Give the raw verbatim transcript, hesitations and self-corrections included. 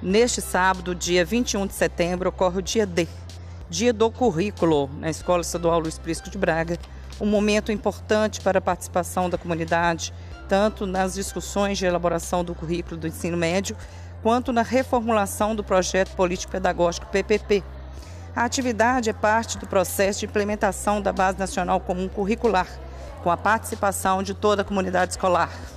Neste sábado, dia vinte e um de setembro, ocorre o dia D, Dia do Currículo, na Escola Estadual Luiz Prisco de Braga, um momento importante para a participação da comunidade, tanto nas discussões de elaboração do currículo do ensino médio, quanto na reformulação do projeto político-pedagógico P P P. A atividade é parte do processo de implementação da Base Nacional Comum Curricular, com a participação de toda a comunidade escolar.